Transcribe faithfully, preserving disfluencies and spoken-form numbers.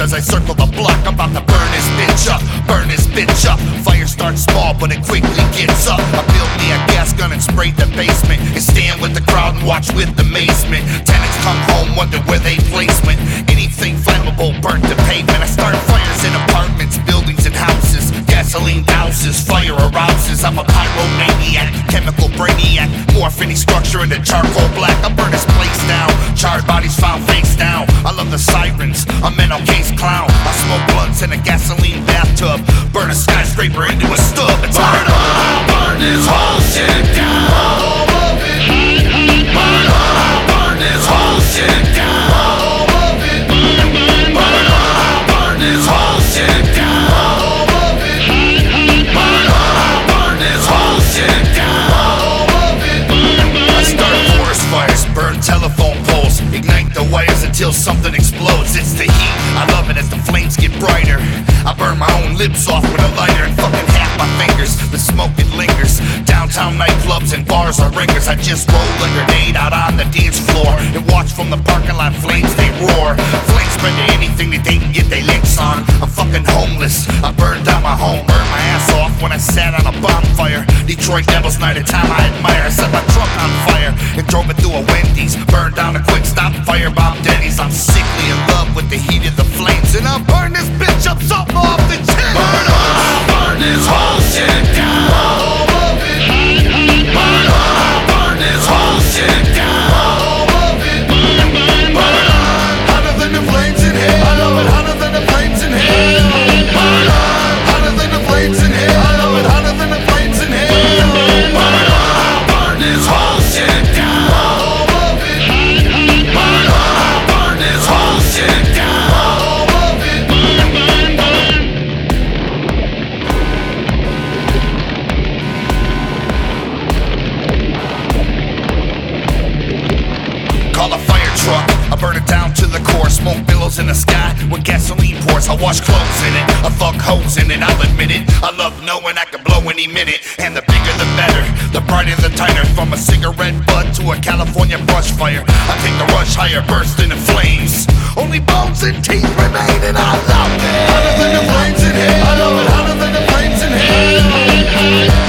as I circle the block. I'm about to burn this bitch up, burn this bitch up. Fire starts small, but it quickly gets up. I built me a gas gun and sprayed the basement, and stand with the crowd and watch with amazement. Tenants come home, wonder where they placement. Anything flammable burnt the pavement. I start fires in apartments, buildings, and houses. Gasoline douses, fire arouses. I'm a pyromaniac, chemical brainiac. Morph any structure into charcoal black. I burn this place down, charred bodies found face down. I love the sirens, a mental case clown. I smoke blunts in a gasoline bathtub. Burn a skyscraper into a stub. It's burn up, burn this whole shit down. All of it, burn up, burn this whole shit down. All of it, burn up, burn this whole shit down. All of it, burn up, burn this whole shit down. All of it, I start forest fires, burn telephone poles, ignite the wires until something explodes. It's the heat, I love it as the flames get brighter. I burn my own lips off with a lighter and fucking half my fingers. The smoke it lingers. Downtown nightclubs and bars are ringers. I just roll a grenade out on the dance floor and watch from the parking lot flames they roar. Flames spread to anything that they can get their licks on. I'm fucking homeless. I burned down my home, burned my ass off when I sat on a bonfire. Detroit Devils night, a time I admire. I set my truck on fire and drove it through a Wendy's. Burned down a quick stop, firebomb Denny's. I'm sickly in love with the heat of the flames, and I'll burn this bitch up something off the chin. Burn up, burn this whole shit down. All of it, burn up, burn this whole shit down. All of it, burn up, hotter than the flames in hell. I love it hotter than the flames in hell. Burn up, hotter than the flames in hell. I love it hotter than the flames in hell. Burn up, burn this whole shit down. All of it, burn up, burn this whole shit down. All of it, burn, burn, burn. Call a fire truck, I burn it down to the core. Smoke billows in the sky when gasoline pours. I wash clothes in it, I fuck hoes in it. I'll admit it, I love knowing I can blow any minute. And the bigger the better, the brighter the tighter. From a cigarette butt to a California brush fire, I take the rush higher, bursting in flames. Only bones and teeth remain, and I love it. Hotter than the flames in hell. I love it hotter than the flames in hell.